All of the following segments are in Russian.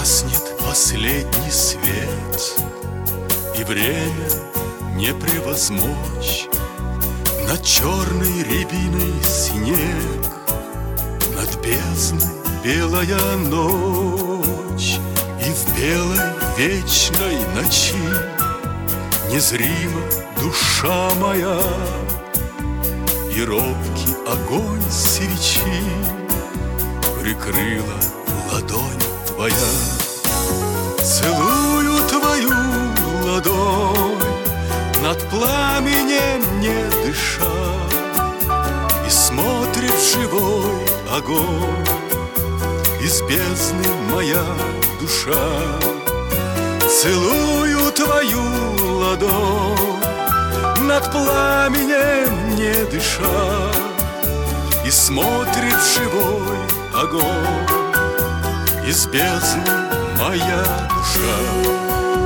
Гаснет последний свет, и время не превозмочь. Над черной рябиной снег, над бездной белая ночь. И в белой вечной ночи незрима душа моя, и робкий огонь свечи прикрыла ладонь твоя. Целую твою ладонь, над пламенем не дыша, и смотрит в живой огонь из бездны моя душа. Целую твою ладонь, над пламенем не дыша, и смотрит в живой огонь из бездны моя душа.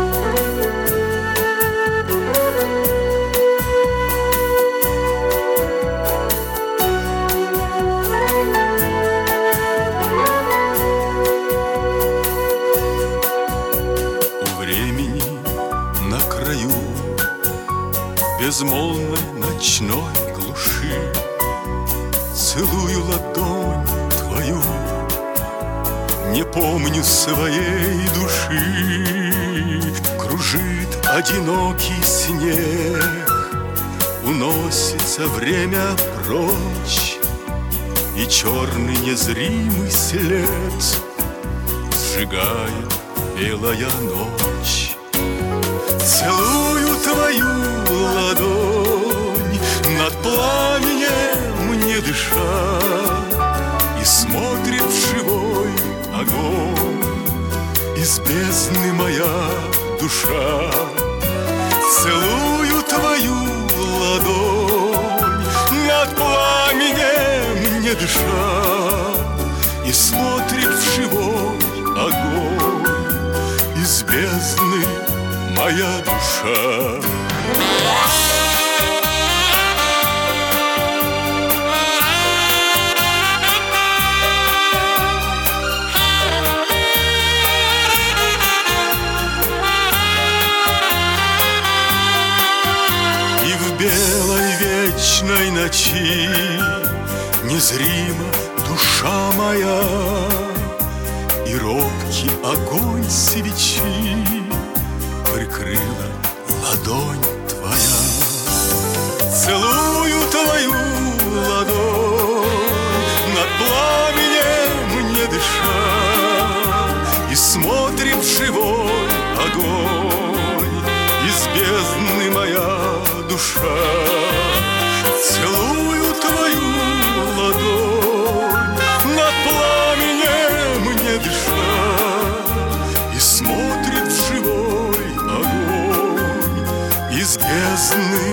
Безмолвной ночной глуши целую ладонь твою, не помню своей души. Кружит одинокий снег, уносится время прочь, и черный незримый след сжигает белая ночь. Целую твою ладонь, над пламенем не дыша, и смотрит в живой огонь из бездны моя душа. Целую твою ладонь, над пламенем не дыша, и смотрит в живой огонь из бездны моя душа. И в белой вечной ночи незрима душа моя, и робкий огонь свечи прикрыла ладонь твоя. Целую твою ладонь, над пламенем не дыша, и смотрит в живой огонь из бездны моя душа. Целую твою ладонь, над пламенем не дыша, и смотрит в живой огонь из бездны